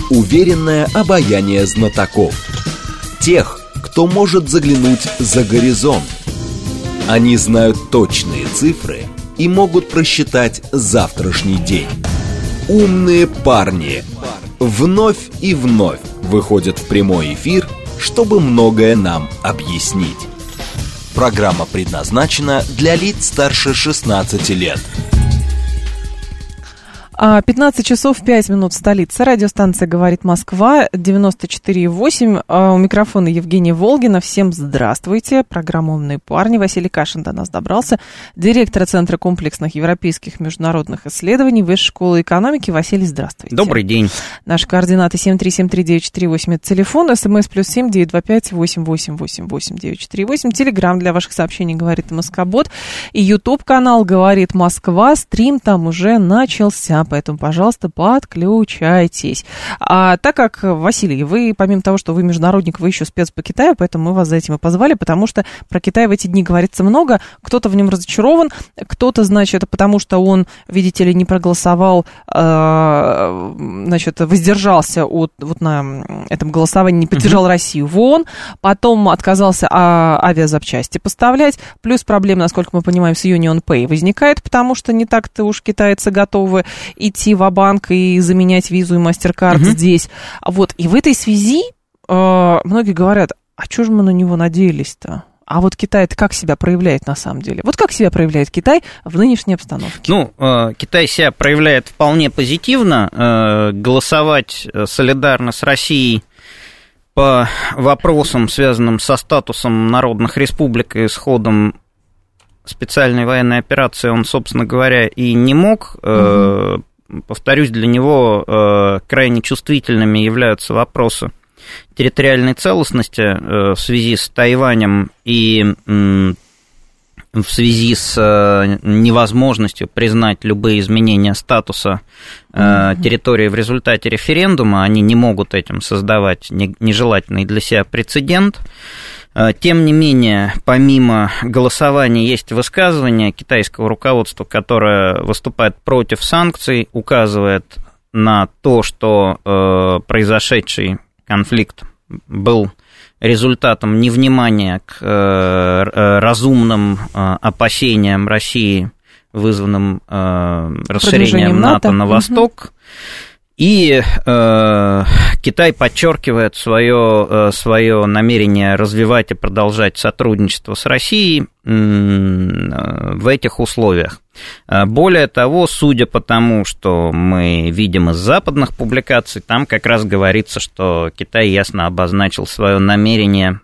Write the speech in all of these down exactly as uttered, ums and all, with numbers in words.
уверенное обаяние знатоков, тех, кто может заглянуть за горизонт. Они знают точные цифры и могут просчитать завтрашний день. Умные парни вновь и вновь выходят в прямой эфир, чтобы многое нам объяснить. Программа предназначена для лиц старше шестнадцати лет. пятнадцать часов пять минут, столица. Радиостанция «Говорит Москва», девяносто четыре и восемь. У микрофона Евгения Волгина. Всем здравствуйте. Программа «Умные парни». Василий Кашин до нас добрался. Директор Центра комплексных европейских международных исследований Высшей школы экономики. Василий, здравствуйте. Добрый день. Наши координаты семь три семь три девять четыре восемь. Это телефон. СМС плюс семь девять два пять восемь восемь восемь восемь девять четыре восемь. Телеграм для ваших сообщений «Говорит Москобот». И Ютуб-канал «Говорит Москва». Стрим там уже начался. Поэтому, пожалуйста, подключайтесь. А так как, Василий, вы, помимо того, что вы международник, вы еще спец по Китаю, поэтому мы вас за этим и позвали, потому что про Китай в эти дни говорится много. Кто-то в нем разочарован, кто-то, значит, потому что он, видите ли, не проголосовал, э, значит, воздержался от, вот на этом голосовании, не поддержал uh-huh. Россию в ООН, потом отказался а, авиазапчасти поставлять, плюс проблема, насколько мы понимаем, с Union Pay возникает, потому что не так-то уж китайцы готовы идти ва-банк и заменять визу и MasterCard uh-huh. здесь. Вот, и в этой связи э, многие говорят, а что же мы на него надеялись-то? А вот Китай-то как себя проявляет на самом деле? Вот как себя проявляет Китай в нынешней обстановке? Ну, э, Китай себя проявляет вполне позитивно. Э, голосовать солидарно с Россией по вопросам, связанным со статусом народных республик и исходом специальной военной операции, он, собственно говоря, и не мог. Угу. Повторюсь, для него крайне чувствительными являются вопросы территориальной целостности в связи с Тайванем и в связи с невозможностью признать любые изменения статуса угу. территории в результате референдума. Они не могут этим создавать нежелательный для себя прецедент. Тем не менее, помимо голосования, есть высказывание китайского руководства, которое выступает против санкций, указывает на то, что э, произошедший конфликт был результатом невнимания к э, разумным э, опасениям России, вызванным э, расширением НАТО, НАТО на восток. Угу. И э, Китай подчеркивает свое, э, свое намерение развивать и продолжать сотрудничество с Россией э, в этих условиях. Более того, судя по тому, что мы видим из западных публикаций, там как раз говорится, что Китай ясно обозначил свое намерение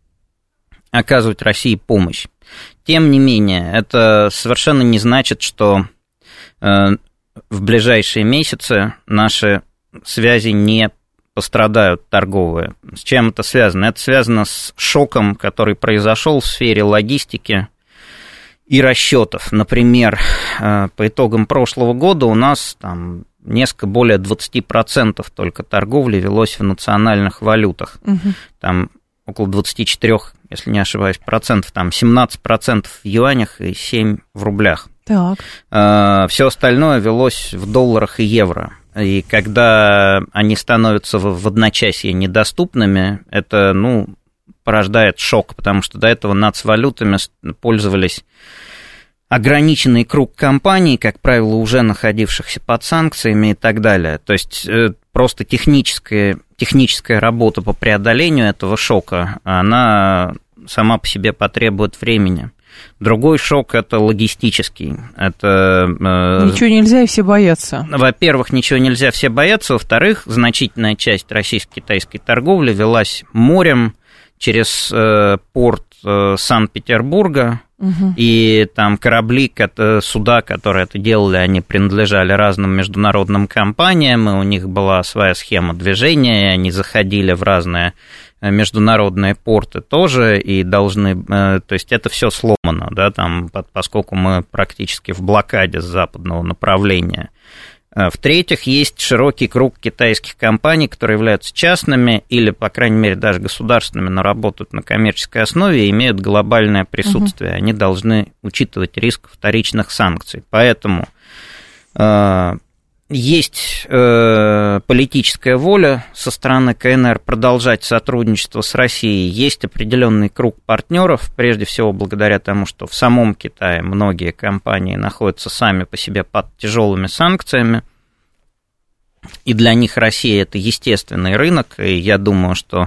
оказывать России помощь. Тем не менее, это совершенно не значит, что э, в ближайшие месяцы наши связи не пострадают торговые. С чем это связано? Это связано с шоком, который произошел в сфере логистики и расчетов. Например, по итогам прошлого года у нас там несколько более двадцать процентов только торговли велось в национальных валютах. Угу. Там около двадцать четыре, если не ошибаюсь, процентов, там семнадцать процентов в юанях и семь процентов в рублях. Так. Все остальное велось в долларах и евро. И когда они становятся в одночасье недоступными, это, ну, порождает шок, потому что до этого нацвалютами пользовались ограниченный круг компаний, как правило, уже находившихся под санкциями и так далее. То есть просто техническая, техническая работа по преодолению этого шока, она сама по себе потребует времени. Другой шок – это логистический. Это, ничего нельзя, и все боятся. Во-первых, ничего нельзя, все боятся. Во-вторых, значительная часть российско-китайской торговли велась морем через порт Санкт-Петербурга. Угу. И там корабли, суда, которые это делали, они принадлежали разным международным компаниям, и у них была своя схема движения, и они заходили в разные международные порты тоже, и должны, то есть это все сломано, да, там, поскольку мы практически в блокаде с западного направления. В-третьих, есть широкий круг китайских компаний, которые являются частными или, по крайней мере, даже государственными, но работают на коммерческой основе и имеют глобальное присутствие. Угу. Они должны учитывать риск вторичных санкций. Поэтому э, есть э, политическая воля со стороны КНР продолжать сотрудничество с Россией, есть определенный круг партнеров, прежде всего благодаря тому, что в самом Китае многие компании находятся сами по себе под тяжелыми санкциями, и для них Россия – это естественный рынок, и я думаю, что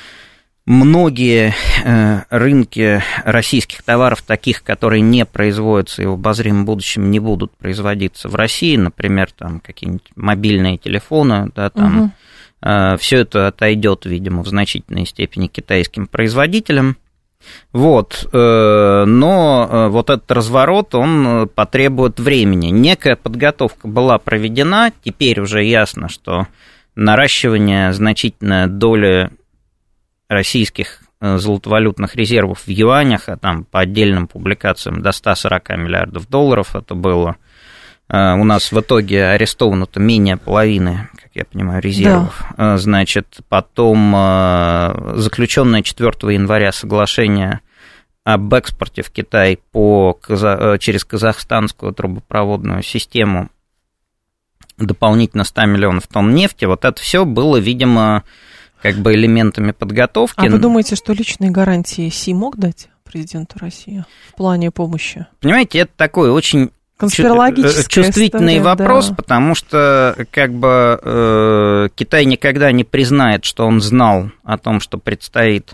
многие э, рынки российских товаров, таких, которые не производятся и в обозримом будущем не будут производиться в России, например, там какие-нибудь мобильные телефоны, да, там, угу. э, все это отойдет, видимо, в значительной степени китайским производителям. Вот, э, но э, вот этот разворот, он потребует времени. Некая подготовка была проведена, теперь уже ясно, что наращивание значительной доли российских золотовалютных резервов в юанях, а там по отдельным публикациям до сто сорок миллиардов долларов это было. У нас в итоге арестовано-то менее половины, как я понимаю, резервов. Да. Значит, потом заключенное четвёртого января соглашение об экспорте в Китай по, через казахстанскую трубопроводную систему дополнительно сто миллионов тонн нефти. Вот это все было, видимо, как бы элементами подготовки. А вы думаете, что личные гарантии Си мог дать президенту России в плане помощи? Понимаете, это такой очень чувствительный история, вопрос, да. Потому что как бы э, Китай никогда не признает, что он знал о том, что предстоит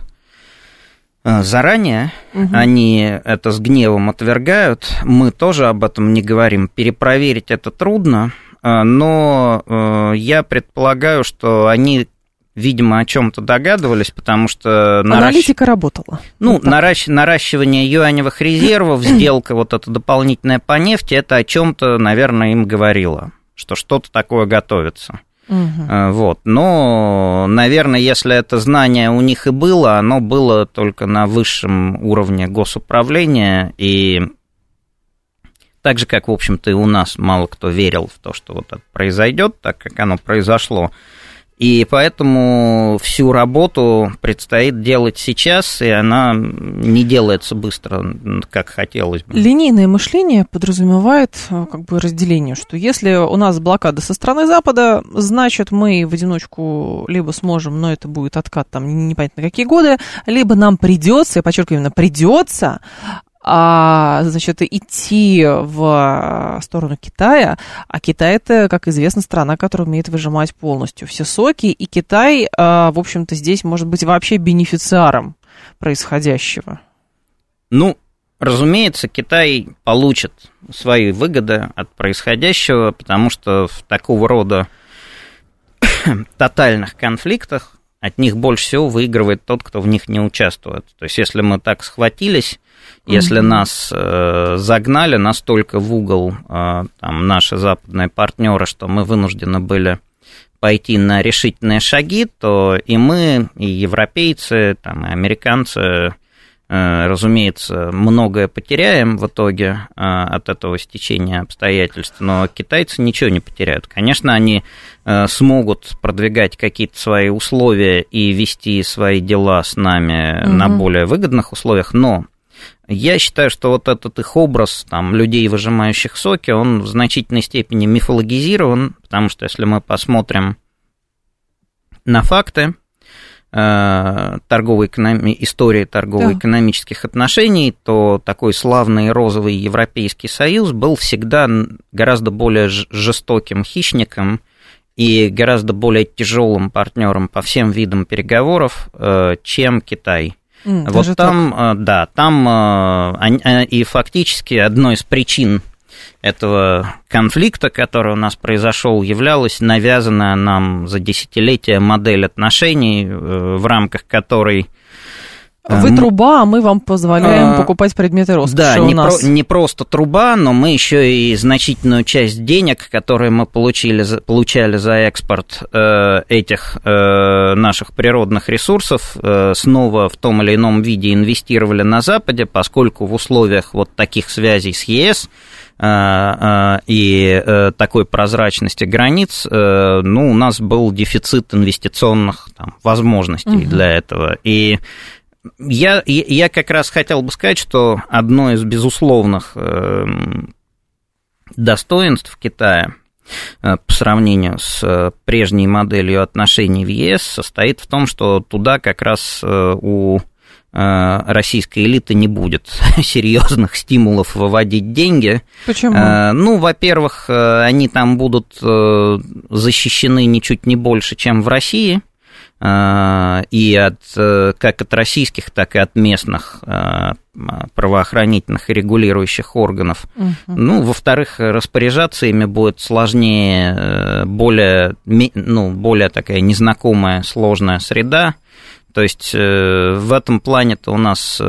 э, заранее. Угу. Они это с гневом отвергают. Мы тоже об этом не говорим. Перепроверить это трудно, э, но э, я предполагаю, что они, видимо, о чем-то догадывались, потому что... Аналитика наращ... работала. Ну, вот наращ... наращивание юаневых резервов, сделка вот эта дополнительная по нефти, это о чем-то, наверное, им говорило, что что-то такое готовится. Угу. Вот. Но, наверное, если это знание у них и было, оно было только на высшем уровне госуправления, и так же, как, в общем-то, и у нас мало кто верил в то, что вот это произойдет, так как оно произошло. И поэтому всю работу предстоит делать сейчас, и она не делается быстро, как хотелось бы. Линейное мышление подразумевает как бы разделение, что если у нас блокада со стороны Запада, значит, мы в одиночку либо сможем, но это будет откат там непонятно какие годы, либо нам придется, я подчеркиваю, именно придется, а, значит, идти в сторону Китая, а Китай это, как известно, страна, которая умеет выжимать полностью все соки, и Китай, в общем-то, здесь может быть вообще бенефициаром происходящего. Ну, разумеется, Китай получит свои выгоды от происходящего, потому что в такого рода тотальных конфликтах от них больше всего выигрывает тот, кто в них не участвует. То есть, если мы так схватились, если mm-hmm. нас э, загнали настолько в угол э, там, наши западные партнеры, что мы вынуждены были пойти на решительные шаги, то и мы, и европейцы, там, и американцы, э, разумеется, многое потеряем в итоге э, от этого стечения обстоятельств, но китайцы ничего не потеряют. Конечно, они э, смогут продвигать какие-то свои условия и вести свои дела с нами mm-hmm. на более выгодных условиях, но я считаю, что вот этот их образ там, людей, выжимающих соки, он в значительной степени мифологизирован, потому что если мы посмотрим на факты э, торгово-экономи... истории торгово-экономических да. отношений, то такой славный розовый Европейский Союз был всегда гораздо более жестоким хищником и гораздо более тяжелым партнером по всем видам переговоров, э, чем Китай. Mm, вот там, так. да, там и фактически одной из причин этого конфликта, который у нас произошел, являлась навязанная нам за десятилетия модель отношений, в рамках которой... Вы труба, а мы вам позволяем а, покупать предметы роскоши. Да, у не, нас. Про, не просто труба, но мы еще и значительную часть денег, которые мы получили, получали за экспорт э, этих э, наших природных ресурсов, э, снова в том или ином виде инвестировали на Западе, поскольку в условиях вот таких связей с ЕС э, э, и э, такой прозрачности границ, э, ну, у нас был дефицит инвестиционных там, возможностей угу. для этого. И Я, я как раз хотел бы сказать, что одно из безусловных э, достоинств Китая по сравнению с прежней моделью отношений в ЕС состоит в том, что туда как раз у российской элиты не будет серьезных стимулов выводить деньги. Почему? Ну, во-первых, они там будут защищены ничуть не больше, чем в России, и от, как от российских, так и от местных правоохранительных и регулирующих органов. Uh-huh. Ну, во-вторых, распоряжаться ими будет сложнее, более, ну, более такая незнакомая, сложная среда. То есть в этом плане-то у нас,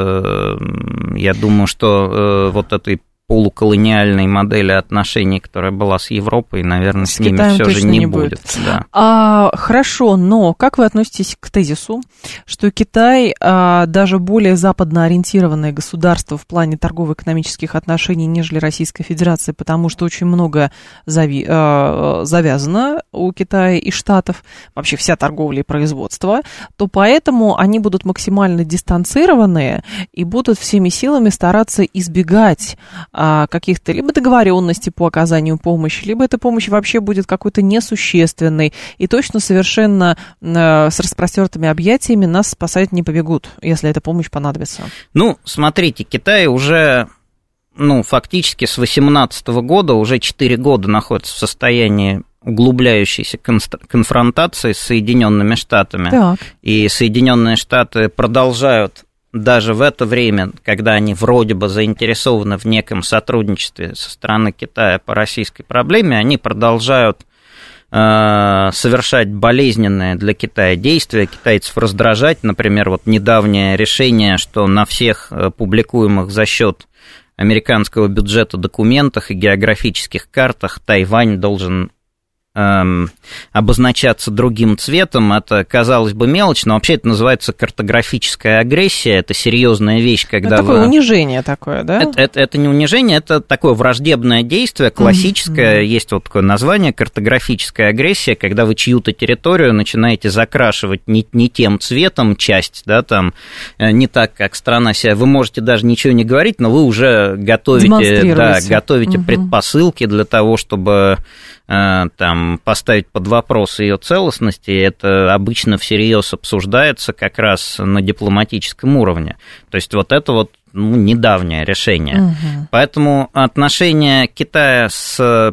я думаю, что вот этой полуколониальной модели отношений, которая была с Европой, наверное, с, с ними все же не, не будет. будет. Да. А, хорошо, но как вы относитесь к тезису, что Китай а, даже более западно ориентированное государство в плане торгово-экономических отношений, нежели Российская Федерация, потому что очень много зави- а, завязано у Китая и Штатов, вообще вся торговля и производство, то поэтому они будут максимально дистанцированные и будут всеми силами стараться избегать каких-то либо договоренностей по оказанию помощи, либо эта помощь вообще будет какой-то несущественной, и точно совершенно э, с распростертыми объятиями нас спасать не побегут, если эта помощь понадобится. Ну, смотрите, Китай уже, ну, фактически с две тысячи восемнадцатого года, уже четыре года находится в состоянии углубляющейся конфронтации с Соединенными Штатами. Так. И Соединенные Штаты продолжают даже в это время, когда они вроде бы заинтересованы в неком сотрудничестве со стороны Китая по российской проблеме, они продолжают э, совершать болезненные для Китая действия, китайцев раздражать. Например, вот недавнее решение, что на всех публикуемых за счет американского бюджета документах и географических картах Тайвань должен обозначаться другим цветом, это, казалось бы, мелочь, но вообще это называется картографическая агрессия, это серьезная вещь, когда это такое вы... унижение такое, да? Это, это, это не унижение, это такое враждебное действие, классическое, mm-hmm. есть вот такое название, картографическая агрессия, когда вы чью-то территорию начинаете закрашивать не, не тем цветом часть, да, там, не так, как страна себя, вы можете даже ничего не говорить, но вы уже готовите, да, готовите mm-hmm. предпосылки для того, чтобы там, поставить под вопрос ее целостности, это обычно всерьез обсуждается как раз на дипломатическом уровне. То есть вот это вот, ну, недавнее решение. Угу. Поэтому отношения Китая с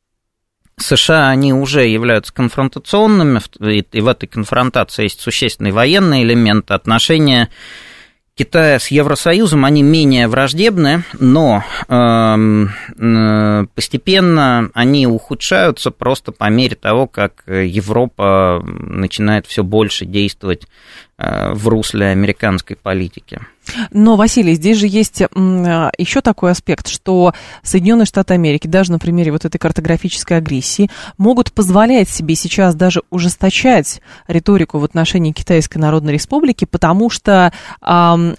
США, они уже являются конфронтационными, и в этой конфронтации есть существенный военный элемент. Отношения Китая с Евросоюзом, они менее враждебны, но э, э, постепенно они ухудшаются просто по мере того, как Европа начинает все больше действовать э, в русле американской политики. Но, Василий, здесь же есть еще такой аспект, что Соединенные Штаты Америки, даже на примере вот этой картографической агрессии, могут позволять себе сейчас даже ужесточать риторику в отношении Китайской Народной Республики, потому что э,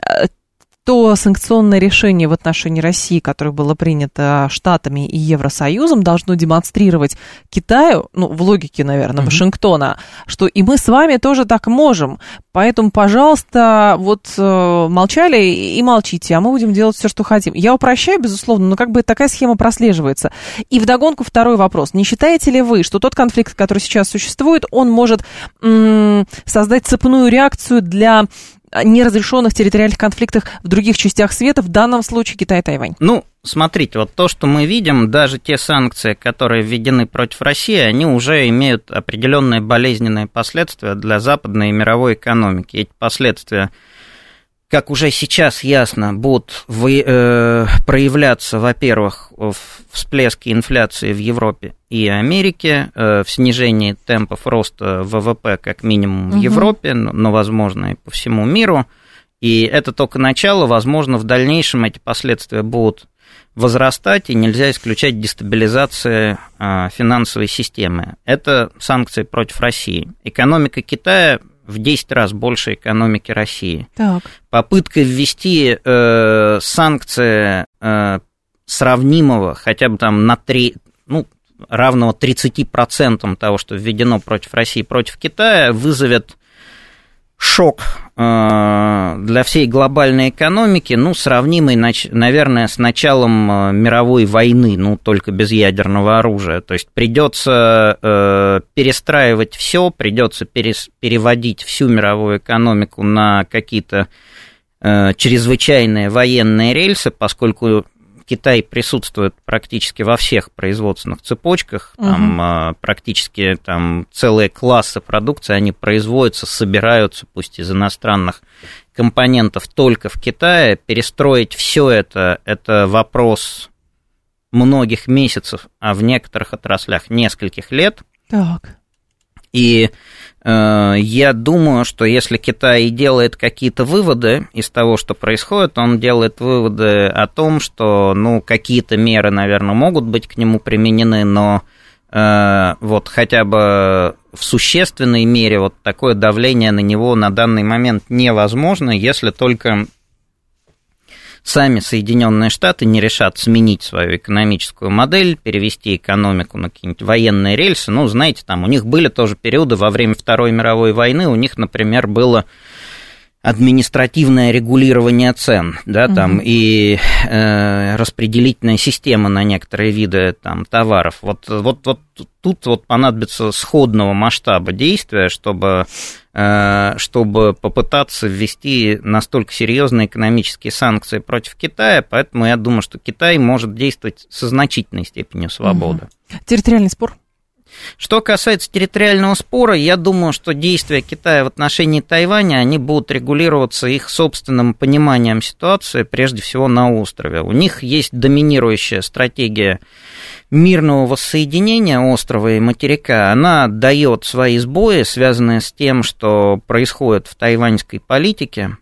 то санкционное решение в отношении России, которое было принято Штатами и Евросоюзом, должно демонстрировать Китаю, ну, в логике, наверное, mm-hmm. Вашингтона, что и мы с вами тоже так можем. Поэтому, пожалуйста, вот э, молчали и молчите, а мы будем делать все, что хотим. Я упрощаю, безусловно, но как бы такая схема прослеживается. И вдогонку второй вопрос. Не считаете ли вы, что тот конфликт, который сейчас существует, он может м- создать цепную реакцию для неразрешенных территориальных конфликтов в других частях света, в данном случае Китай и Тайвань? Ну, смотрите, вот то, что мы видим, даже те санкции, которые введены против России, они уже имеют определенные болезненные последствия для западной и мировой экономики. Эти последствия, как уже сейчас ясно, будут вы, э, проявляться, во-первых, в всплеске инфляции в Европе и Америке, э, в снижении темпов роста ВВП, как минимум в угу. Европе, но, но, возможно, и по всему миру. И это только начало, возможно, в дальнейшем эти последствия будут возрастать, и нельзя исключать дестабилизации э, финансовой системы. Это санкции против России. Экономика Китая в десять раз больше экономики России. Так. Попытка ввести э, санкции э, сравнимого, хотя бы там на три, ну, равного тридцати процентам того, что введено против России, против Китая, вызовет шок для всей глобальной экономики, ну, сравнимый, наверное, с началом мировой войны, ну, только без ядерного оружия. То есть придется перестраивать все, придется переводить всю мировую экономику на какие-то чрезвычайные военные рельсы, поскольку Китай присутствует практически во всех производственных цепочках, там угу. практически там целые классы продукции, они производятся, собираются, пусть из иностранных компонентов, только в Китае. Перестроить все это, это вопрос многих месяцев, а в некоторых отраслях нескольких лет. Так. И э, я думаю, что если Китай делает какие-то выводы из того, что происходит, он делает выводы о том, что, ну, какие-то меры, наверное, могут быть к нему применены, но э, вот хотя бы в существенной мере вот такое давление на него на данный момент невозможно, если только сами Соединенные Штаты не решат сменить свою экономическую модель, перевести экономику на какие-нибудь военные рельсы. Ну, знаете, там у них были тоже периоды во время Второй мировой войны, у них, например, было административное регулирование цен, да, там, угу. и э, распределительная система на некоторые виды там, товаров. Вот, вот, вот тут вот понадобится сходного масштаба действия, чтобы, э, чтобы попытаться ввести настолько серьезные экономические санкции против Китая, поэтому я думаю, что Китай может действовать со значительной степенью свободы. Угу. Территориальный спор? Что касается территориального спора, я думаю, что действия Китая в отношении Тайваня, они будут регулироваться их собственным пониманием ситуации, прежде всего на острове. У них есть доминирующая стратегия мирного воссоединения острова и материка. Она дает свои сбои, связанные с тем, что происходит в тайваньской политике.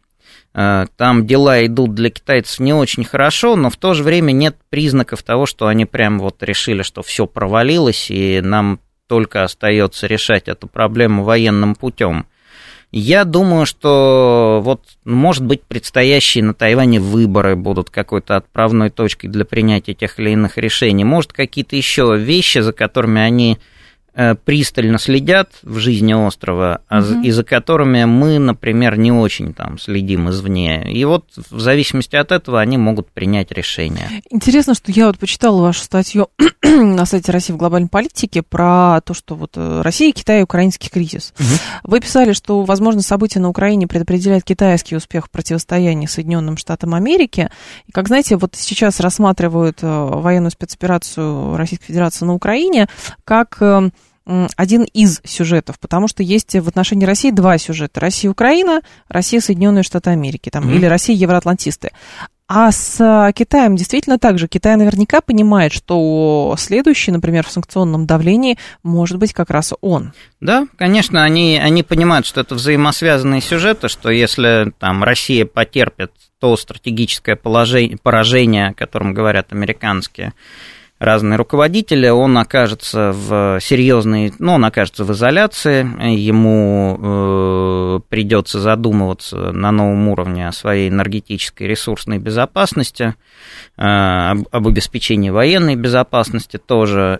Там дела идут для китайцев не очень хорошо, но в то же время нет признаков того, что они прям вот решили, что все провалилось, и нам только остается решать эту проблему военным путем. Я думаю, что вот, может быть, предстоящие на Тайване выборы будут какой-то отправной точкой для принятия тех или иных решений. Может, какие-то еще вещи, за которыми они пристально следят в жизни острова, угу. и за которыми мы, например, не очень там следим извне. И вот в зависимости от этого они могут принять решение. Интересно, что я вот почитала вашу статью на сайте России в глобальной политике про то, что вот Россия, Китай и украинский кризис. Угу. Вы писали, что, возможно, события на Украине предопределяют китайский успех в противостоянии Соединенным Штатам Америки. И, как знаете, вот сейчас рассматривают военную спецоперацию Российской Федерации на Украине как один из сюжетов, потому что есть в отношении России два сюжета. Россия-Украина, Россия-Соединенные Штаты Америки, там, mm-hmm. или Россия-Евроатлантисты. А с Китаем действительно так же. Китай наверняка понимает, что следующий, например, в санкционном давлении может быть как раз он. Да, конечно, они, они понимают, что это взаимосвязанные сюжеты, что если там Россия потерпит то стратегическое положение, поражение, о котором говорят американские разные руководители, он окажется в серьезной, ну, он окажется в изоляции, ему э, придется задумываться на новом уровне о своей энергетической ресурсной безопасности, э, об, об обеспечении военной безопасности тоже,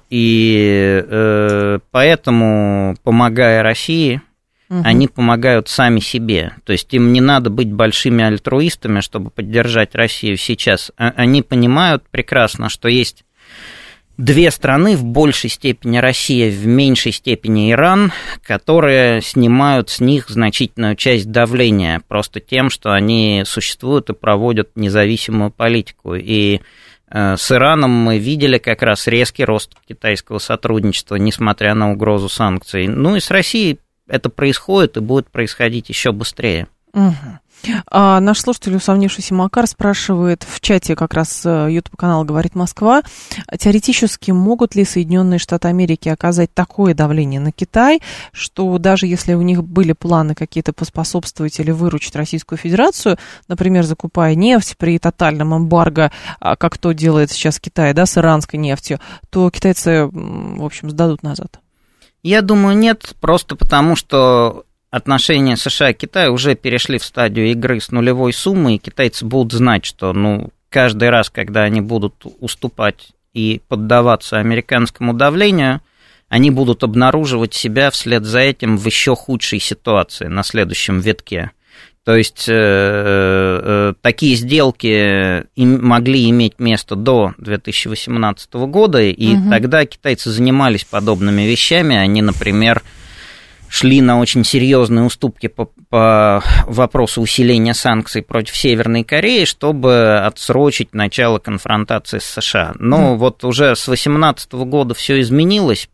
и э, поэтому, помогая России, угу. они помогают сами себе, то есть им не надо быть большими альтруистами, чтобы поддержать Россию сейчас, они понимают прекрасно, что есть две страны, в большей степени Россия, в меньшей степени Иран, которые снимают с них значительную часть давления просто тем, что они существуют и проводят независимую политику. И э, с Ираном мы видели как раз резкий рост китайского сотрудничества, несмотря на угрозу санкций. Ну и с Россией это происходит и будет происходить еще быстрее. Угу. А наш слушатель, усомнившийся Макар, спрашивает в чате как раз YouTube-канала «Говорит Москва», теоретически могут ли Соединенные Штаты Америки оказать такое давление на Китай, что даже если у них были планы какие-то поспособствовать или выручить Российскую Федерацию, например, закупая нефть при тотальном эмбарго, как то делает сейчас Китай, да, с иранской нефтью, то китайцы, в общем, сдадут назад? Я думаю, нет, просто потому что отношения США и Китая уже перешли в стадию игры с нулевой суммой, и китайцы будут знать, что ну, каждый раз, когда они будут уступать и поддаваться американскому давлению, они будут обнаруживать себя вслед за этим в еще худшей ситуации на следующем витке. То есть э, э, такие сделки им могли иметь место до две тысячи восемнадцатого года, и угу. тогда китайцы занимались подобными вещами. Они, например, шли на очень серьезные уступки по, по вопросу усиления санкций против Северной Кореи, чтобы отсрочить начало конфронтации с США. Но угу. вот уже с две тысячи восемнадцатого года все изменилось,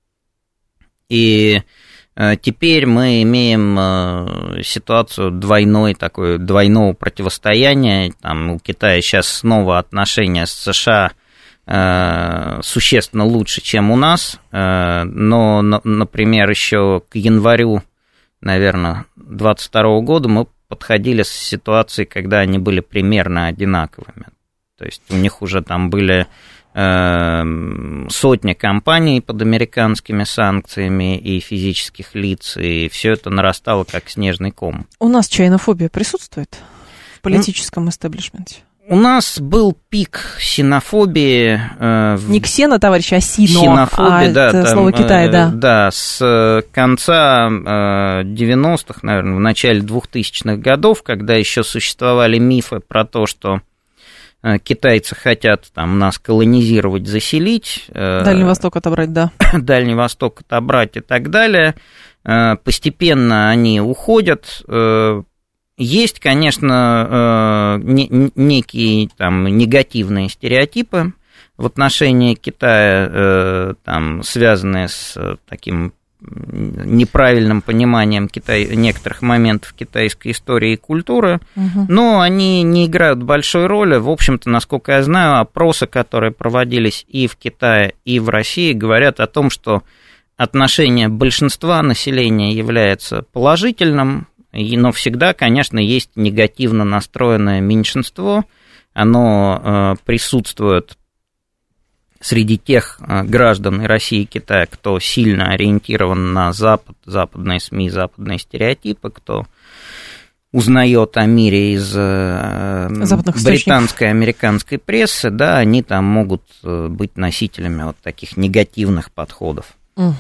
и теперь мы имеем ситуацию двойной, такой, двойного противостояния. Там у Китая сейчас снова отношения с США существенно лучше, чем у нас. Но, например, еще к январю, наверное, двадцать второго года мы подходили с ситуацией, когда они были примерно одинаковыми. То есть у них уже там были сотни компаний под американскими санкциями и физических лиц, и все это нарастало как снежный ком. У нас чайнофобия присутствует в политическом ну, истеблишменте? У нас был пик синофобии. Э, Не ксено, товарищ, а сино, синофобия, а да, это там, слово Китая, да. Э, да, с конца э, девяностых, наверное, в начале двухтысячных годов, когда еще существовали мифы про то, что китайцы хотят там нас колонизировать, заселить. Дальний Восток отобрать, да. Дальний Восток отобрать и так далее. Постепенно они уходят. Есть, конечно, некие там негативные стереотипы в отношении Китая, там, связанные с таким неправильным пониманием Китай, некоторых моментов китайской истории и культуры, угу. но они не играют большой роли. В общем-то, насколько я знаю, опросы, которые проводились и в Китае, и в России, говорят о том, что отношение большинства населения является положительным, но всегда, конечно, есть негативно настроенное меньшинство, оно присутствует среди тех граждан России и Китая, кто сильно ориентирован на Запад, западные СМИ, западные стереотипы, кто узнает о мире из британской, американской прессы, да, они там могут быть носителями вот таких негативных подходов. Угу.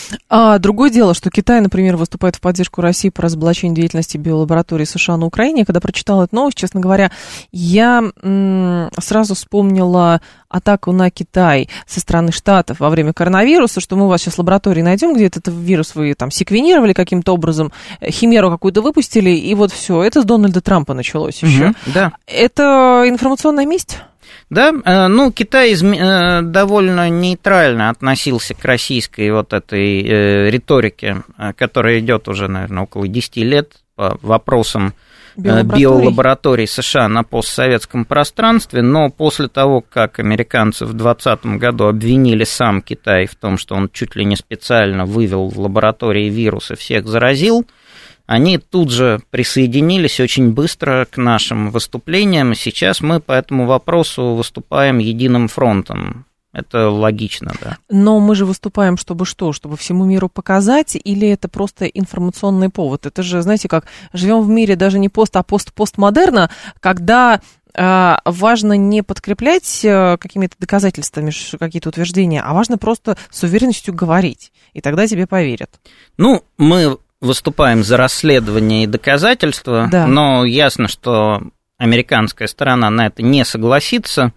А другое дело, что Китай, например, выступает в поддержку России по разоблачению деятельности биолаборатории США на Украине. Когда прочитала эту новость, честно говоря, я м- сразу вспомнила атаку на Китай со стороны Штатов во время коронавируса, что мы у вас сейчас в лаборатории найдем, где этот вирус вы там секвенировали каким-то образом, химеру какую-то выпустили, и вот все. Это с Дональда Трампа началось еще. Угу, да. Это информационная месть? Да, ну, Китай довольно нейтрально относился к российской вот этой риторике, которая идет уже, наверное, около десяти лет по вопросам биолабораторий, биолабораторий США на постсоветском пространстве, но после того, как американцы в двадцатом году обвинили сам Китай в том, что он чуть ли не специально вывел в лаборатории вирус и всех заразил, они тут же присоединились очень быстро к нашим выступлениям. Сейчас мы по этому вопросу выступаем единым фронтом. Это логично, да. Но мы же выступаем, чтобы что? Чтобы всему миру показать, или это просто информационный повод? Это же, знаете, как живем в мире даже не пост, а пост-постмодерна, когда э, важно не подкреплять э, какими-то доказательствами какие-то утверждения, а важно просто с уверенностью говорить, и тогда тебе поверят. Ну, мы выступаем за расследование и доказательства, да. Но ясно, что американская сторона на это не согласится,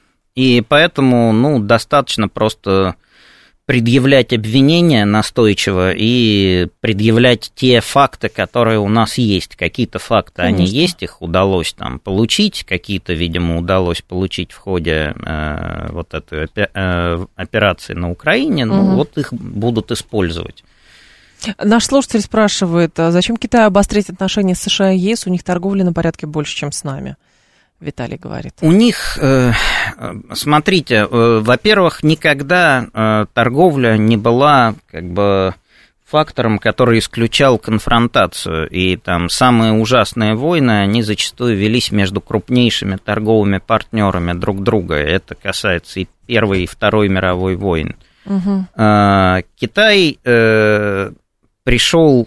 и поэтому, ну, достаточно просто предъявлять обвинения настойчиво и предъявлять те факты, которые у нас есть. Какие-то факты, конечно, они есть, их удалось там получить, какие-то, видимо, удалось получить в ходе э, вот этой э, операции на Украине, ну, угу. Вот их будут использовать. Наш слушатель спрашивает, зачем Китаю обострить отношения с США и ЕС? У них торговля на порядке больше, чем с нами. Виталий говорит. У них, смотрите, во-первых, никогда торговля не была как бы фактором, который исключал конфронтацию. И там самые ужасные войны, они зачастую велись между крупнейшими торговыми партнерами друг друга. Это касается и Первой, и Второй мировой войн. Угу. Китай пришел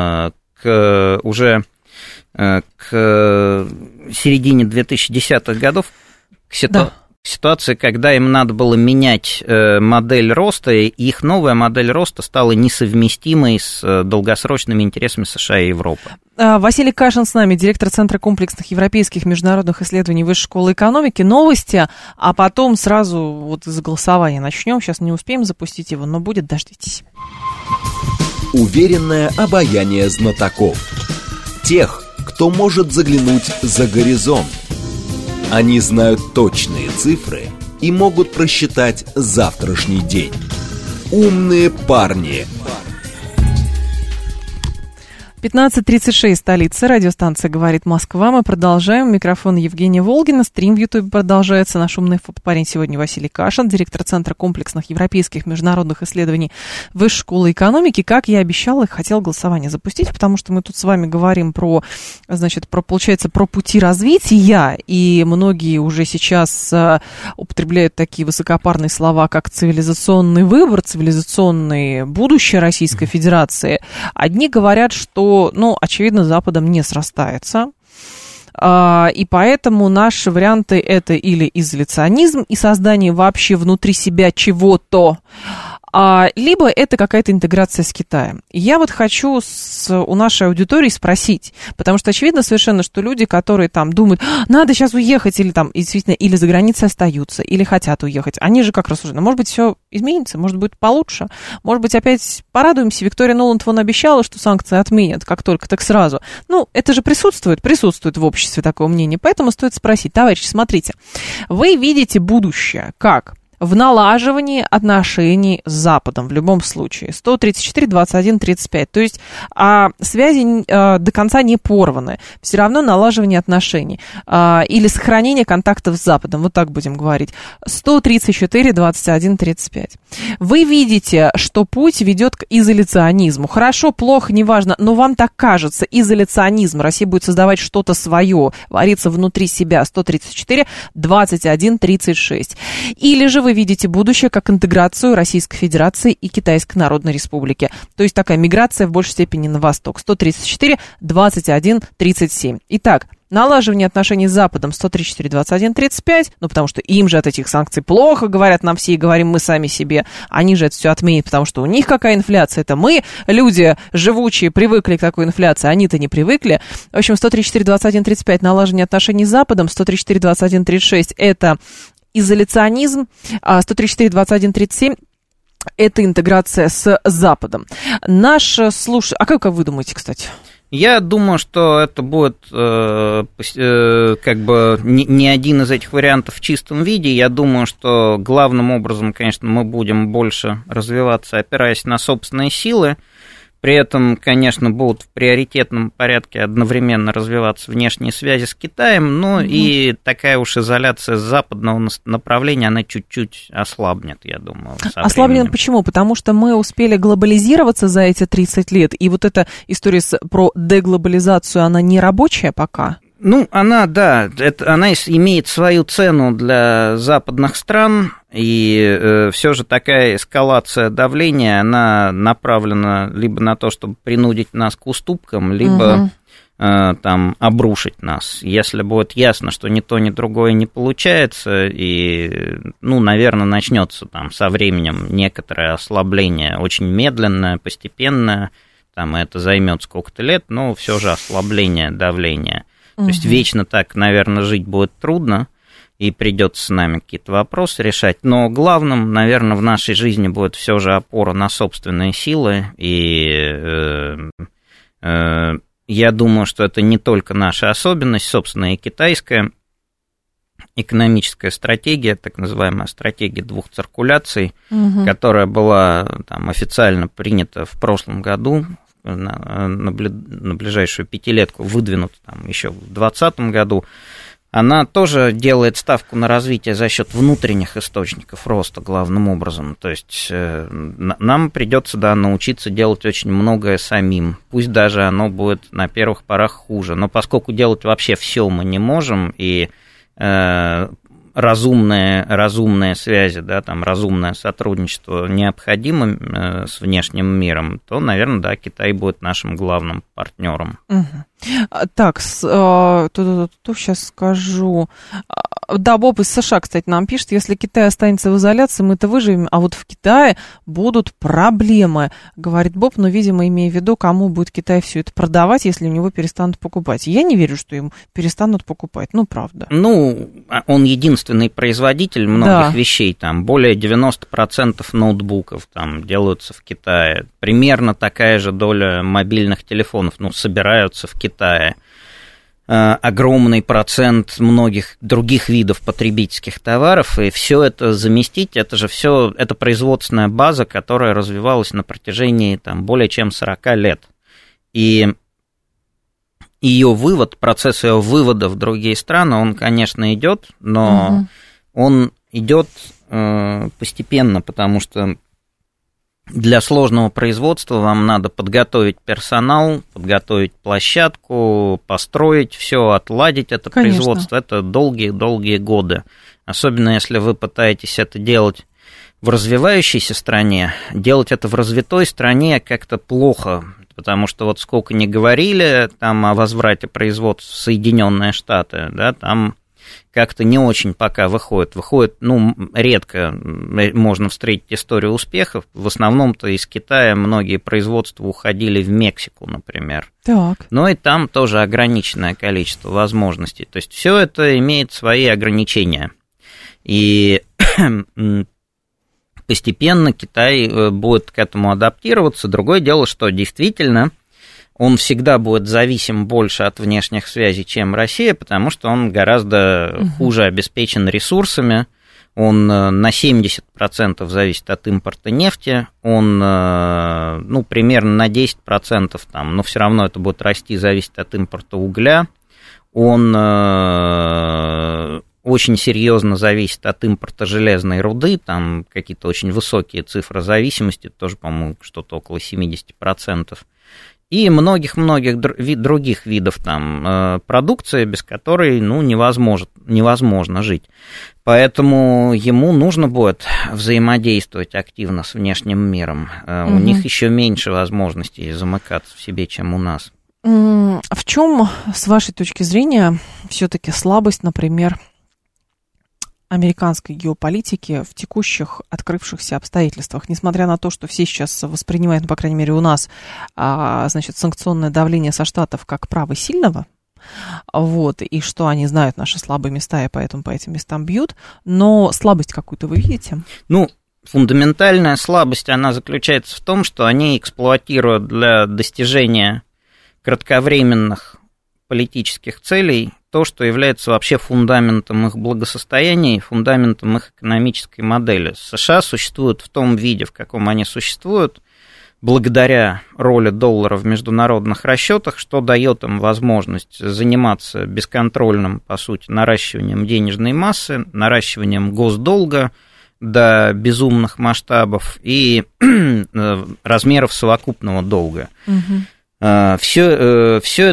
к уже к середине две тысячи десятых годов к, ситу... да. к ситуации, когда им надо было менять модель роста, и их новая модель роста стала несовместимой с долгосрочными интересами США и Европы. Василий Кашин с нами, директор Центра комплексных европейских международных исследований Высшей школы экономики. Новости, а потом сразу вот из голосования начнем. Сейчас не успеем запустить его, но будет, дождитесь. Уверенное обаяние знатоков. Тех, кто может заглянуть за горизонт. Они знают точные цифры и могут просчитать завтрашний день. Умные парни. пятнадцать тридцать шесть, столица, радиостанция «Говорит Москва». Мы продолжаем. Микрофон Евгения Волгина. Стрим в Ютубе продолжается. Наш умный фотопарень сегодня Василий Кашин, директор Центра комплексных европейских международных исследований Высшей школы экономики. Как я обещала, и хотела голосование запустить, потому что мы тут с вами говорим про, значит, про, получается, про пути развития, и многие уже сейчас а, употребляют такие высокопарные слова, как цивилизационный выбор, цивилизационное будущее Российской Федерации. Одни говорят, что ну, очевидно, с Западом не срастается. И поэтому наши варианты — это или изоляционизм и создание вообще внутри себя чего-то, либо это какая-то интеграция с Китаем. Я вот хочу с, у нашей аудитории спросить, потому что очевидно совершенно, что люди, которые там думают, надо сейчас уехать, или там действительно, или за границей остаются, или хотят уехать, они же как рассуждают, может быть, все изменится, может быть, получше, может быть, опять порадуемся. Виктория Нуланд вон обещала, что санкции отменят, как только, так сразу. Ну, это же присутствует, присутствует в обществе такое мнение, поэтому стоит спросить, товарищи, смотрите, вы видите будущее как? В налаживании отношений с Западом в любом случае. сто тридцать четыре двадцать один тридцать пять. То есть а, связи а, до конца не порваны. Все равно налаживание отношений. А, или сохранение контактов с Западом. Вот так будем говорить. сто тридцать четыре двадцать один тридцать пять. Вы видите, что путь ведет к изоляционизму. Хорошо, плохо, неважно, но вам так кажется. Изоляционизм. Россия будет создавать что-то свое. Вариться внутри себя. сто тридцать четыре двадцать один тридцать шесть. Или же вы видите будущее как интеграцию Российской Федерации и Китайской Народной Республики. То есть такая миграция в большей степени на восток. сто тридцать четыре двадцать один тридцать семь. Итак, налаживание отношений с Западом сто тридцать четыре двадцать один тридцать пять, ну потому что им же от этих санкций плохо, говорят нам все, и говорим мы сами себе. Они же это все отменят, потому что у них какая инфляция. Это мы, люди живучие, привыкли к такой инфляции, они-то не привыкли. В общем, сто тридцать четыре двадцать один тридцать пять налаживание отношений с Западом, сто тридцать четыре двадцать один тридцать шесть это изоляционизм, сто тридцать четыре двадцать один тридцать семь это интеграция с Западом. Наш слушатель... А как вы думаете, кстати? Я думаю, что это будет э, э, как бы не, не один из этих вариантов в чистом виде. Я думаю, что главным образом, конечно, мы будем больше развиваться, опираясь на собственные силы. При этом, конечно, будут в приоритетном порядке одновременно развиваться внешние связи с Китаем, но mm-hmm. и такая уж изоляция с западного направления, она чуть-чуть ослабнет, я думаю. Ослабнет почему? Потому что мы успели глобализироваться за эти тридцать лет, и вот эта история про деглобализацию, она не рабочая пока? Ну, она, да, это, она имеет свою цену для западных стран, и э, все же такая эскалация давления, она направлена либо на то, чтобы принудить нас к уступкам, либо угу. э, там обрушить нас. Если будет ясно, что ни то, ни другое не получается, и, ну, наверное, начнется там со временем некоторое ослабление, очень медленное, постепенное, там это займет сколько-то лет, но все же ослабление давления. То есть угу. вечно так, наверное, жить будет трудно, и придется с нами какие-то вопросы решать. Но главным, наверное, в нашей жизни будет все же опора на собственные силы. И э, э, я думаю, что это не только наша особенность, собственно, и китайская экономическая стратегия, так называемая стратегия двух циркуляций, угу. которая была там, официально принята в прошлом году. На, на, на ближайшую пятилетку выдвинута там, еще в двадцатом году, она тоже делает ставку на развитие за счет внутренних источников роста главным образом. То есть э, нам придется, да, научиться делать очень многое самим, пусть даже оно будет на первых порах хуже. Но поскольку делать вообще все мы не можем, и э, разумные, разумные связи, да, там, разумное сотрудничество необходимо э, с внешним миром, то, наверное, да, Китай будет нашим главным партнером. Угу. Так, с, э, то, то, то, то, сейчас скажу. Да, Боб из США, кстати, нам пишет, если Китай останется в изоляции, мы-то выживем, а вот в Китае будут проблемы, говорит Боб, но, видимо, имея в виду, кому будет Китай все это продавать, если у него перестанут покупать. Я не верю, что им перестанут покупать, ну, правда. Ну, он единственный производитель многих Да. вещей, там, более девяносто процентов ноутбуков там делаются в Китае, примерно такая же доля мобильных телефонов, ну, собираются в Китае. Огромный процент многих других видов потребительских товаров, и все это заместить, это же все, это производственная база, которая развивалась на протяжении там, более чем сорок лет. И ее вывод, процесс ее вывода в другие страны, он, конечно, идет, но угу. он идет э, постепенно, потому что для сложного производства вам надо подготовить персонал, подготовить площадку, построить все, отладить это Конечно. производство. Это долгие-долгие годы. Особенно если вы пытаетесь это делать в развивающейся стране. Делать это в развитой стране как-то плохо, потому что вот сколько ни говорили там о возврате производств в Соединенные Штаты, да, там как-то не очень пока выходит. Выходит, ну, редко можно встретить историю успехов. В основном-то из Китая многие производства уходили в Мексику, например. Так. Но и там тоже ограниченное количество возможностей. То есть все это имеет свои ограничения. И постепенно Китай будет к этому адаптироваться. Другое дело, что действительно он всегда будет зависим больше от внешних связей, чем Россия, потому что он гораздо угу. хуже обеспечен ресурсами, он на семьдесят процентов зависит от импорта нефти, он, ну, примерно на десять процентов, там, но все равно это будет расти, зависит от импорта угля, он очень серьезно зависит от импорта железной руды, там какие-то очень высокие цифры зависимости, тоже, по-моему, что-то около семьдесят процентов. И многих-многих других видов там продукции, без которой, ну, невозможно, невозможно жить. Поэтому ему нужно будет взаимодействовать активно с внешним миром. Угу. У них еще меньше возможностей замыкаться в себе, чем у нас. В чем, с вашей точки зрения, все-таки слабость, например, американской геополитики в текущих открывшихся обстоятельствах, несмотря на то, что все сейчас воспринимают, ну, по крайней мере, у нас, а, значит, санкционное давление со Штатов как право сильного, вот, и что они знают наши слабые места, и поэтому по этим местам бьют, но слабость какую-то вы видите? Ну, фундаментальная слабость, она заключается в том, что они эксплуатируют для достижения кратковременных политических целей то, что является вообще фундаментом их благосостояния и фундаментом их экономической модели. США существуют в том виде, в каком они существуют, благодаря роли доллара в международных расчетах, что дает им возможность заниматься бесконтрольным, по сути, наращиванием денежной массы, наращиванием госдолга до безумных масштабов и размеров совокупного долга. Угу. Все, все,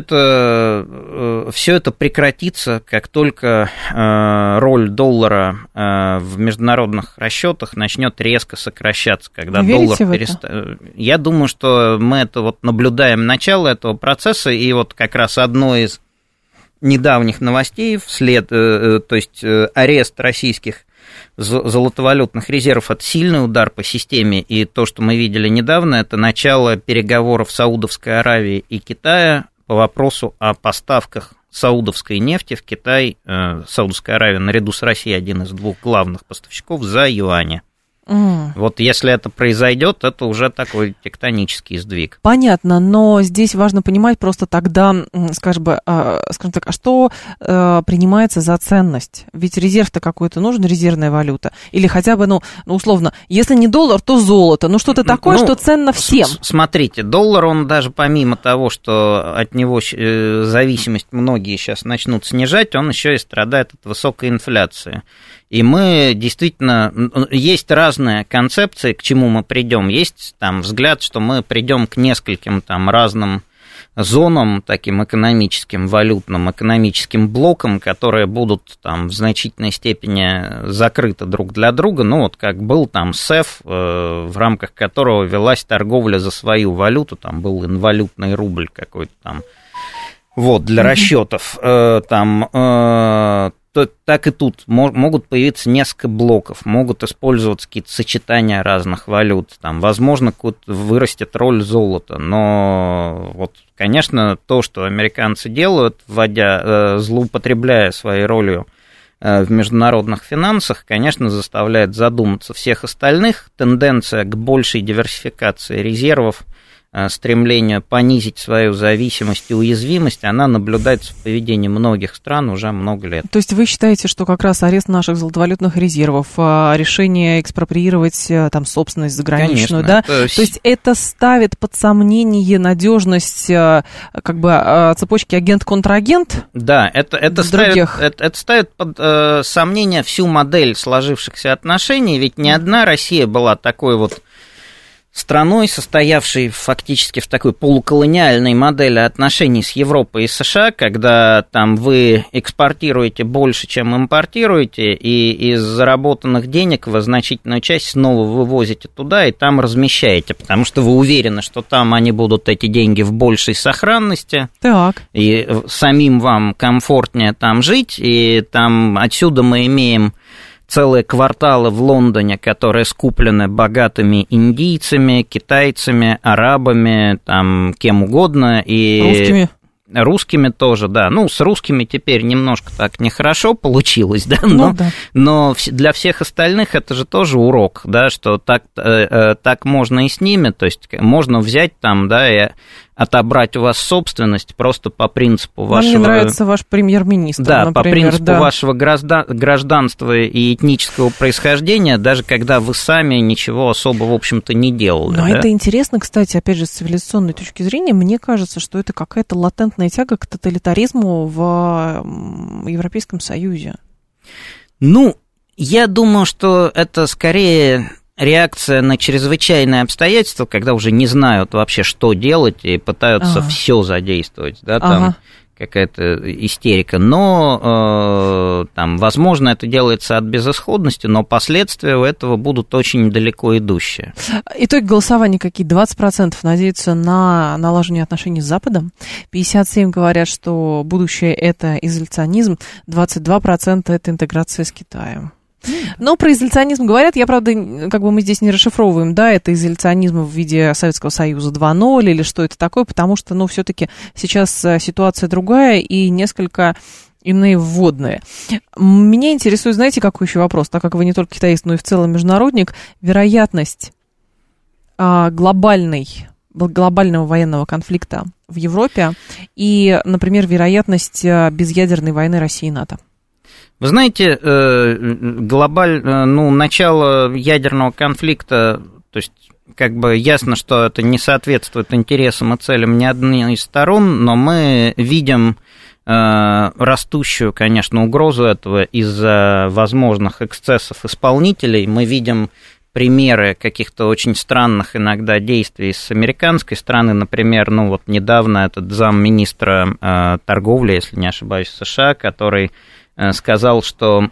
это, все это прекратится, как только роль доллара в международных расчетах начнет резко сокращаться, когда Вы доллар перестанет. Я думаю, что мы это вот наблюдаем начало этого процесса, и вот как раз одно из недавних новостей вслед, то есть арест российских золотовалютных резервов — это сильный удар по системе, и то, что мы видели недавно, это начало переговоров Саудовской Аравии и Китая по вопросу о поставках саудовской нефти в Китай. Саудовская Аравия наряду с Россией один из двух главных поставщиков за юани. Mm. Вот если это произойдет, это уже такой тектонический сдвиг. Понятно, но здесь важно понимать просто тогда, скажем, скажем так, а что э, принимается за ценность? Ведь резерв-то какой-то нужен, резервная валюта. Или хотя бы, ну, ну условно, если не доллар, то золото. Ну, что-то такое, ну, что ценно всем. Смотрите, доллар, он даже помимо того, что от него зависимость многие сейчас начнут снижать, он еще и страдает от высокой инфляции. И мы действительно, есть разные концепции, к чему мы придем. Есть там взгляд, что мы придем к нескольким там разным зонам, таким экономическим, валютным, экономическим блокам, которые будут там в значительной степени закрыты друг для друга. Ну, вот как был там СЭФ, в рамках которого велась торговля за свою валюту, там был инвалютный рубль какой-то там. Вот, для mm-hmm. расчетов. Там то, так и тут могут появиться несколько блоков, могут использоваться какие-то сочетания разных валют, там, возможно, вырастет роль золота, но вот, конечно, то, что американцы делают, вводя, злоупотребляя своей ролью в международных финансах, конечно, заставляет задуматься всех остальных. Тенденция к большей диверсификации резервов, стремление понизить свою зависимость и уязвимость, она наблюдается в поведении многих стран уже много лет. То есть вы считаете, что как раз арест наших золотовалютных резервов, решение экспроприировать там собственность заграничную, конечно, да? Это... То есть это ставит под сомнение надежность как бы цепочки агент-контрагент? Да, это, это, ставит, это, это ставит под э, сомнение всю модель сложившихся отношений, ведь не одна Россия была такой вот страной, состоявшей фактически в такой полуколониальной модели отношений с Европой и США, когда там вы экспортируете больше, чем импортируете, и из заработанных денег вы значительную часть снова вывозите туда и там размещаете, потому что вы уверены, что там они будут, эти деньги, в большей сохранности, так. И самим вам комфортнее там жить, и там отсюда мы имеем целые кварталы в Лондоне, которые скуплены богатыми индийцами, китайцами, арабами, там, кем угодно. И русскими. Русскими тоже, да. Ну, с русскими теперь немножко так нехорошо получилось, да, но, ну, да. но для всех остальных это же тоже урок, да, что так, э, так можно и с ними, то есть можно взять там, да, и отобрать у вас собственность просто по принципу вашего... Мне нравится ваш премьер-министр, Да, например, по принципу да. вашего гражданства и этнического происхождения, даже когда вы сами ничего особо, в общем-то, не делали. Но да? это интересно, кстати, опять же, с цивилизационной точки зрения. Мне кажется, что это какая-то латентная тяга к тоталитаризму в Европейском Союзе. Ну, я думаю, что это скорее... реакция на чрезвычайные обстоятельства, когда уже не знают вообще, что делать, и пытаются ага. все задействовать, да, там ага. какая-то истерика. Но, э, там, возможно, это делается от безысходности, но последствия у этого будут очень далеко идущие. Итоги голосования какие? двадцать процентов надеются на налаживание отношений с Западом, пятьдесят семь процентов говорят, что будущее – это изоляционизм, двадцать два процента – это интеграция с Китаем. Но про изоляционизм говорят, я, правда, как бы мы здесь не расшифровываем, да, это изоляционизм в виде Советского Союза два ноль или что это такое, потому что, ну, все-таки сейчас ситуация другая и несколько иные вводные. Меня интересует, знаете, какой еще вопрос, так как вы не только китаист, но и в целом международник, вероятность а, глобальной, глобального военного конфликта в Европе и, например, вероятность безъядерной войны России и НАТО. Вы знаете, глобаль, ну, начало ядерного конфликта, то есть, как бы ясно, что это не соответствует интересам и целям ни одной из сторон, но мы видим растущую, конечно, угрозу этого из-за возможных эксцессов исполнителей. Мы видим примеры каких-то очень странных иногда действий с американской стороны, например, ну, вот недавно этот замминистра торговли, если не ошибаюсь, США, который сказал, что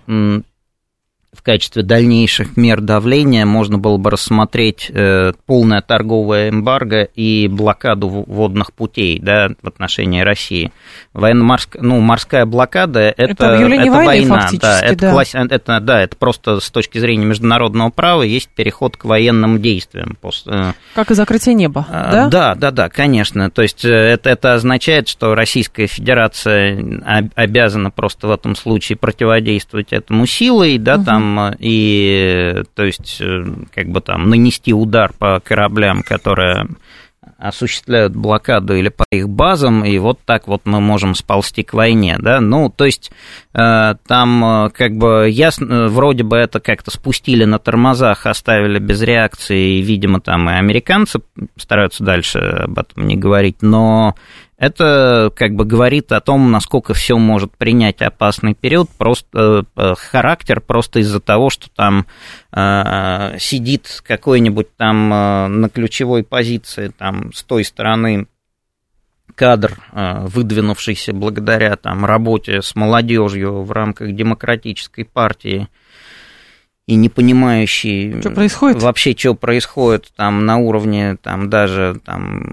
в качестве дальнейших мер давления можно было бы рассмотреть полное торговое эмбарго и блокаду водных путей, да, в отношении России. Военно-морская, ну, морская блокада – это, это, это войны, война, да, это, да. Класс, это, да, это просто с точки зрения международного права есть переход к военным действиям. Как и закрытие неба, да? Да, да, да, конечно. То есть это, это означает, что Российская Федерация обязана просто в этом случае противодействовать этому силой, да, угу. там, и, то есть, как бы там, нанести удар по кораблям, которые осуществляют блокаду или по их базам, и вот так вот мы можем сползти к войне, да, ну, то есть, там, как бы, ясно, вроде бы это как-то спустили на тормозах, оставили без реакции, и, видимо, там и американцы стараются дальше об этом не говорить, но это как бы говорит о том, насколько все может принять опасный период, просто э, характер, просто из-за того, что там э, сидит какой-нибудь там э, на ключевой позиции там с той стороны кадр, э, выдвинувшийся благодаря там работе с молодежью в рамках демократической партии и не понимающий что происходит? Вообще, что происходит там на уровне там даже там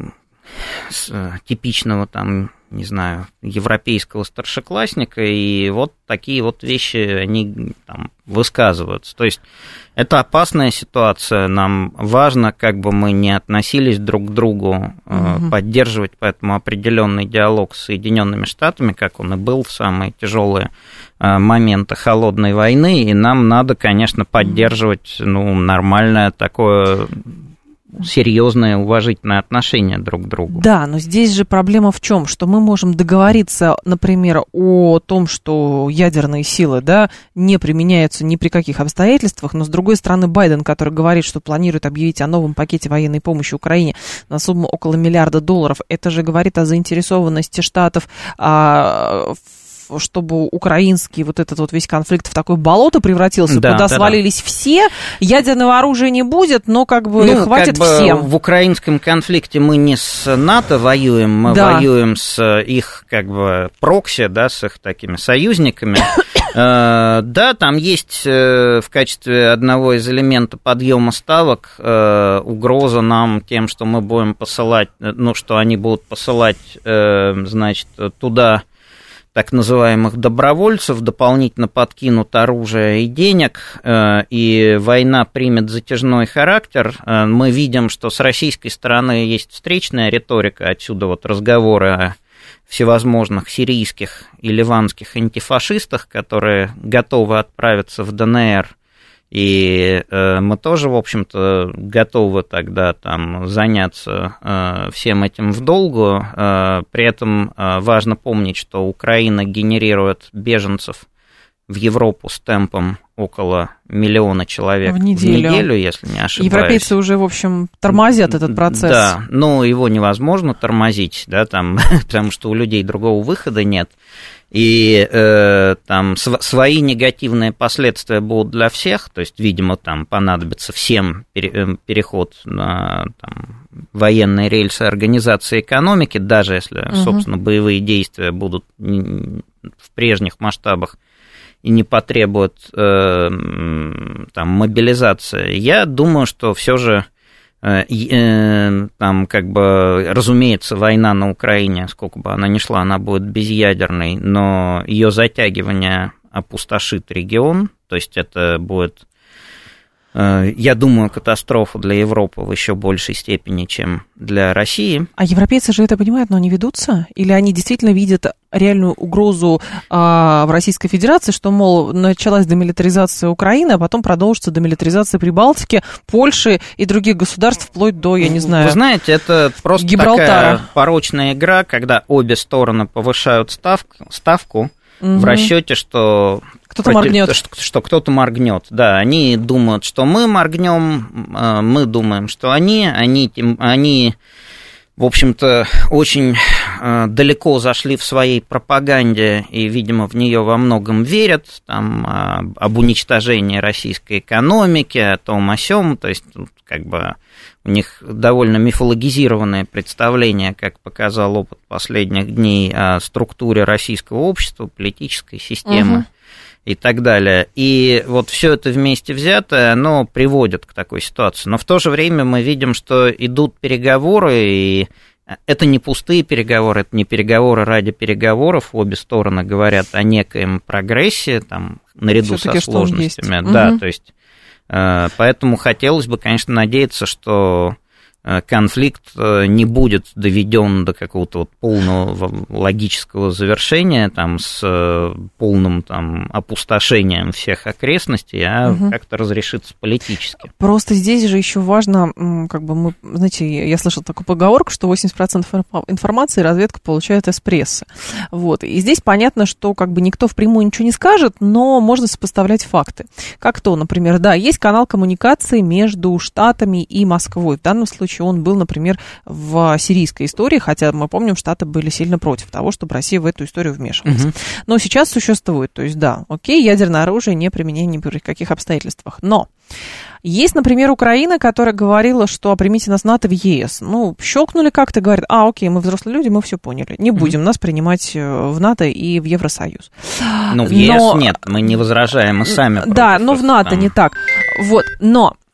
типичного там, не знаю, европейского старшеклассника, и вот такие вот вещи, они там высказываются. То есть это опасная ситуация, нам важно, как бы мы ни относились друг к другу, угу. поддерживать поэтому определенный диалог с Соединенными Штатами, как он и был в самые тяжелые моменты холодной войны, и нам надо, конечно, поддерживать ну, нормальное такое... серьезное уважительное отношение друг к другу. Да, но здесь же проблема в чем? Что мы можем договориться, например, о том, что ядерные силы, да, не применяются ни при каких обстоятельствах, но, с другой стороны, Байден, который говорит, что планирует объявить о новом пакете военной помощи Украине на сумму около миллиарда долларов, это же говорит о заинтересованности Штатов а, чтобы украинский вот этот вот весь конфликт в такое болото превратился, да, куда да, свалились да. все, ядерного оружия не будет, но как бы ну, хватит как бы всем. В украинском конфликте мы не с НАТО воюем, мы да. воюем с их как бы прокси, да, с их такими союзниками. Да, там есть в качестве одного из элементов подъема ставок угроза нам тем, что мы будем посылать, ну, что они будут посылать, значит, туда так называемых добровольцев, дополнительно подкинут оружие и денег, и война примет затяжной характер. Мы видим, что с российской стороны есть встречная риторика, отсюда вот разговоры о всевозможных сирийских и ливанских антифашистах, которые готовы отправиться в ДНР, и э, мы тоже, в общем-то, готовы тогда там заняться э, всем этим в долгу. Э, при этом э, важно помнить, что Украина генерирует беженцев в Европу с темпом около миллиона человек в неделю, в неделю, если не ошибаюсь. Европейцы уже, в общем, тормозят этот процесс. Да, но его невозможно тормозить, да, там, потому что у людей другого выхода нет. И э, там св- свои негативные последствия будут для всех, то есть, видимо, там понадобится всем пере- переход на там, военные рельсы организации экономики, даже если, угу. собственно, боевые действия будут в прежних масштабах и не потребуют э, там, мобилизации. Я думаю, что все же там, как бы, разумеется, война на Украине, сколько бы она ни шла, она будет безъядерной, но ее затягивание опустошит регион, то есть это будет, я думаю, катастрофа для Европы в еще большей степени, чем для России. А европейцы же это понимают, но они ведутся? Или они действительно видят реальную угрозу а, в Российской Федерации, что, мол, началась демилитаризация Украины, а потом продолжится демилитаризация Прибалтики, Польши и других государств, вплоть до, я не знаю, Вы знаете, это просто Гибралтара. Такая порочная игра, когда обе стороны повышают ставку, ставку угу. в расчете, что... Кто-то моргнет. Что, что кто-то моргнет, да. Они думают, что мы моргнем, мы думаем, что они, они, они в общем-то, очень далеко зашли в своей пропаганде и, видимо, в нее во многом верят, там, об уничтожении российской экономики, о том, о сём, то есть, как бы, у них довольно мифологизированное представление, как показал опыт последних дней, о структуре российского общества, политической системы. Угу. И так далее. И вот все это вместе взятое, оно приводит к такой ситуации. Но в то же время мы видим, что идут переговоры, и это не пустые переговоры, это не переговоры ради переговоров. Обе стороны говорят о некоем прогрессе, там, наряду Всё-таки со сложностями. Да, угу. То есть, поэтому хотелось бы, конечно, надеяться, что конфликт не будет доведен до какого-то вот полного логического завершения, там, с полным там, опустошением всех окрестностей, а угу. как-то разрешится политически. Просто здесь же еще важно, как бы мы, знаете, я слышала такую поговорку, что восемьдесят процентов информации разведка получает из прессы. Вот. И здесь понятно, что как бы никто впрямую ничего не скажет, но можно сопоставлять факты. Как то, например, да, есть канал коммуникации между Штатами и Москвой. В данном случае он был, например, в сирийской истории, хотя мы помним, Штаты были сильно против того, чтобы Россия в эту историю вмешивалась. Угу. Но сейчас существует, то есть да, окей, ядерное оружие не применение ни при каких обстоятельствах. Но есть, например, Украина, которая говорила, что примите нас в НАТО, в ЕС. Ну, щелкнули как-то, говорят, а, окей, мы взрослые люди, мы все поняли. Не будем mm-hmm. нас принимать в НАТО и в Евросоюз. Ну, в ЕС но... нет, мы не возражаем, мы сами. Да, но в НАТО там... не так. Вот, но...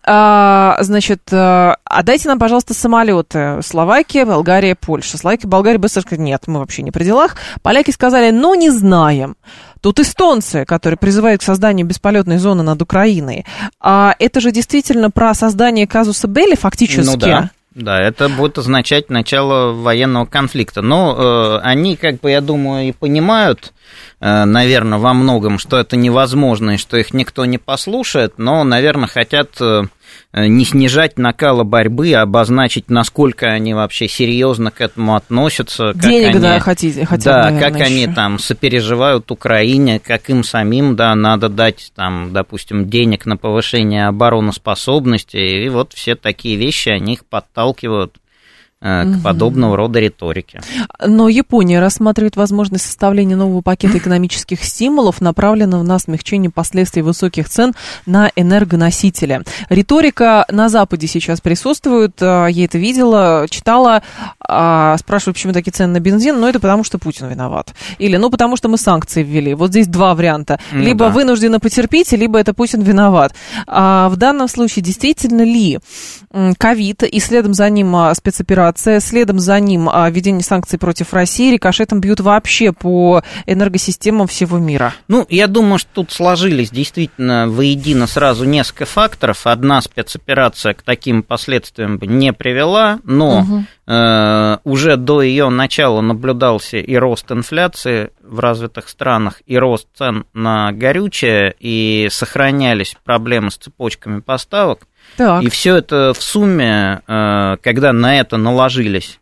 А, значит, а, отдайте нам, пожалуйста, самолеты. Словакия, Болгария, Польша. Словакия, Болгария быстро сказали, нет, мы вообще не при делах. Поляки сказали, ну, не знаем. Тут эстонцы, которые призывают к созданию бесполетной зоны над Украиной. А это же действительно про создание казуса белли фактически. Ну да. Да, это будет означать начало военного конфликта. Но э, они, как бы, я думаю, и понимают, э, наверное, во многом, что это невозможно и что их никто не послушает, но, наверное, хотят э, не снижать накала борьбы, а обозначить, насколько они вообще серьезно к этому относятся. Денег, как они, да, хотите, хотят, да, наверное, как еще. они там сопереживают Украине, как им самим, да, надо дать, там, допустим, денег на повышение обороноспособности, и вот все такие вещи, они их подталкивают к угу. подобного рода риторике. Но Япония рассматривает возможность составления нового пакета экономических стимулов, направленного на смягчение последствий высоких цен на энергоносители. Риторика на Западе сейчас присутствует, я это видела, читала, спрашивают, почему такие цены на бензин, но это потому, что Путин виноват. Или, ну, потому что мы санкции ввели. Вот здесь два варианта. Ну, либо да. вынуждены потерпите, либо это Путин виноват. А в данном случае действительно ли ковид и следом за ним спецоперация, следом за ним введение санкций против России рикошетом бьют вообще по энергосистемам всего мира? Ну, я думаю, что тут сложились действительно воедино сразу несколько факторов. Одна спецоперация к таким последствиям бы не привела, но угу. э, уже до ее начала наблюдался и рост инфляции в развитых странах, и рост цен на горючее, и сохранялись проблемы с цепочками поставок. Так. И все это в сумме, когда на это наложились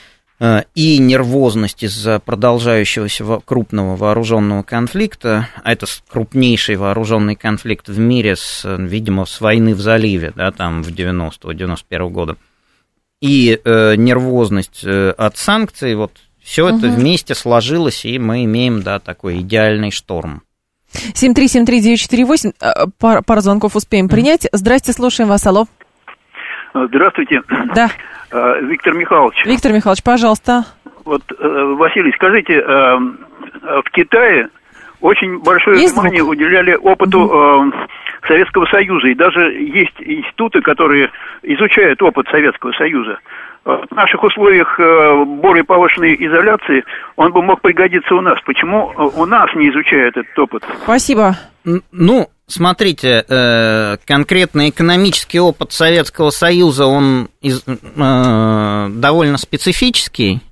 и нервозность из-за продолжающегося крупного вооруженного конфликта, а это крупнейший вооруженный конфликт в мире, с, видимо, с войны в заливе, да, там в девяностого девяносто первого года, и э, нервозность от санкций, вот все угу. это вместе сложилось, и мы имеем, да, такой идеальный шторм. семь три семь три девять четыре восемь, пар, пару звонков успеем принять. Здрасте, слушаем вас, алло. Здравствуйте. Да. Виктор Михайлович. Виктор Михайлович, пожалуйста. Вот, Василий, скажите, в Китае очень большое есть внимание звук? Уделяли опыту угу. Советского Союза, и даже есть институты, которые изучают опыт Советского Союза. В наших условиях более повышенной изоляции он бы мог пригодиться у нас. Почему у нас не изучают этот опыт? Спасибо. Ну, смотрите, конкретно экономический опыт Советского Союза, он довольно специфический.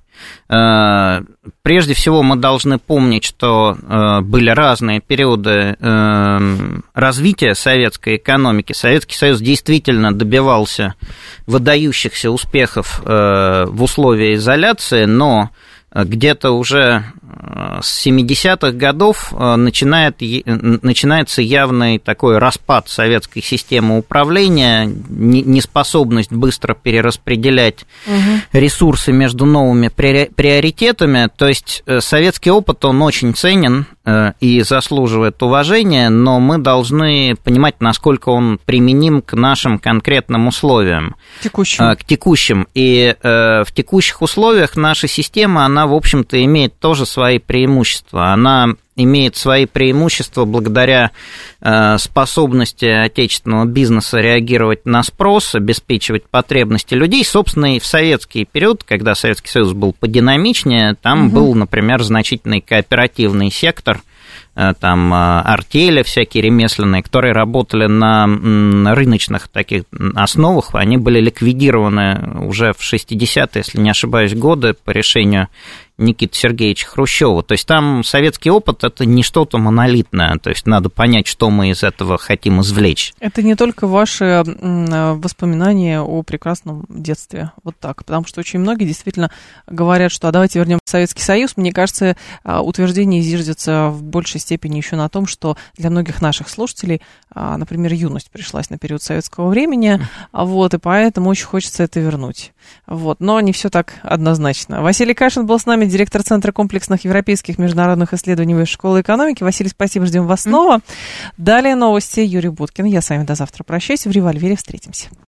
Прежде всего, мы должны помнить, что были разные периоды развития советской экономики. Советский Союз действительно добивался выдающихся успехов в условиях изоляции, но где-то уже с семидесятых годов начинает, начинается явный такой распад советской системы управления, неспособность быстро перераспределять угу. ресурсы между новыми приоритетами. То есть советский опыт, он очень ценен и заслуживает уважения, но мы должны понимать, насколько он применим к нашим конкретным условиям. Текущим. К текущим. И в текущих условиях наша система, она, в общем-то, имеет тоже свои преимущества. Она имеет свои преимущества благодаря э, способности отечественного бизнеса реагировать на спрос, обеспечивать потребности людей. Собственно, и в советский период, когда Советский Союз был подинамичнее, там угу. был, например, значительный кооперативный сектор, э, там э, артели всякие ремесленные, которые работали на, на рыночных таких основах, они были ликвидированы уже в шестидесятые, если не ошибаюсь, годы по решению Никиты Сергеевича Хрущева. То есть там советский опыт – это не что-то монолитное, то есть надо понять, что мы из этого хотим извлечь. Это не только ваши воспоминания о прекрасном детстве, вот так, потому что очень многие действительно говорят, что а давайте вернем Советский Союз. Мне кажется, утверждение зиждется в большей степени еще на том, что для многих наших слушателей, например, юность пришлась на период советского времени, вот, и поэтому очень хочется это вернуть. Вот, но не все так однозначно. Василий Кашин был с нами, директор Центра комплексных европейских международных исследований Высшей школы экономики. Василий, спасибо, ждем вас снова. Далее новости. Юрий Буткин. Я с вами до завтра прощаюсь. В «Револьвере» встретимся.